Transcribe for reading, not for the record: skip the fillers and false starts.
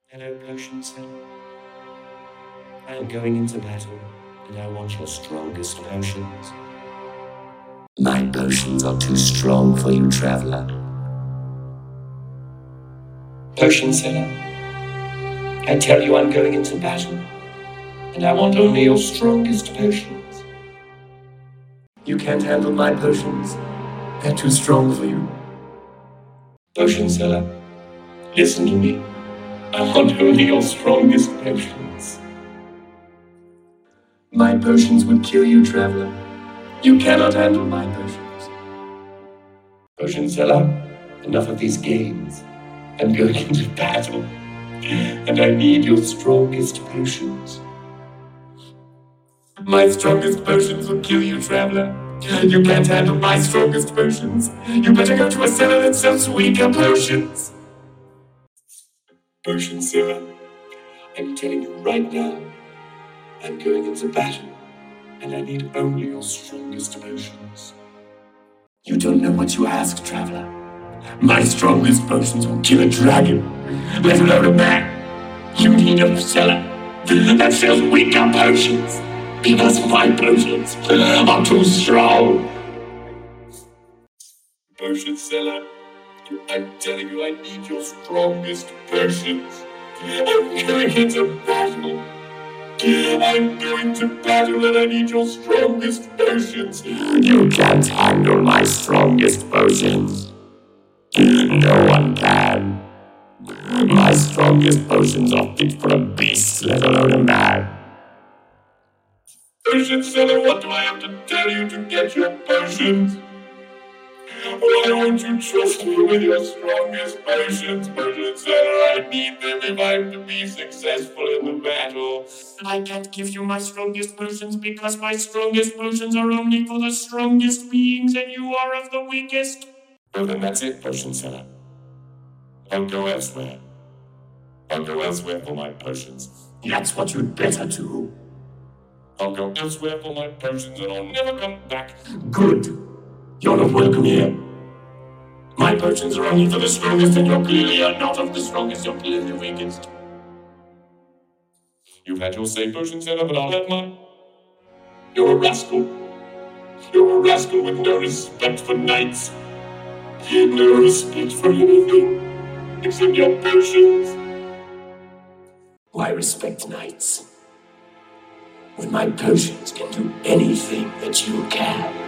Hello, potion seller. I am going into battle, and I want your strongest potions. My potions are too strong for you, traveler. Potion seller, I tell you I'm going into battle, and I want only your strongest potions. You can't handle my potions. They're too strong for you. Potion seller, listen to me. I want only your strongest potions. My potions would kill you, traveler. You cannot handle my potions. Potion seller, enough of these games. I'm going into battle, and I need your strongest potions. My strongest potions will kill you, traveler. You can't handle my strongest potions. You better go to a cellar that sells weaker potions. Potion seller, I'm telling you right now, I'm going into battle, and I need only your strongest potions. You don't know what you ask, traveler. My strongest potions will kill a dragon, let alone a man. You need a cellar that sells weaker potions, because my potions are too strong. Potion seller, I'm telling you I need your strongest potions. I'm going into battle. I'm going to battle and I need your strongest potions. You can't handle my strongest potions. No one can. My strongest potions are fit for a beast, let alone a man. Potion seller, what do I have to tell you to get your potions? Why don't you trust me with your strongest potions? Potion seller, I need them if I'm to be successful in the battle. I can't give you my strongest potions because my strongest potions are only for the strongest beings and you are of the weakest. Well, then that's it, potion seller. I'll go elsewhere. I'll go elsewhere for my potions. That's what you'd better do. I'll go elsewhere for my potions and I'll never come back. Good. You're not welcome here. My potions are only for the strongest and you're clearly not of the strongest, you're clearly the weakest. You've had your say, potion seller, but I'll have mine. You're a rascal. You're a rascal with no respect for knights. No respect for anything except your potions. Why respect knights when my potions can do anything that you can?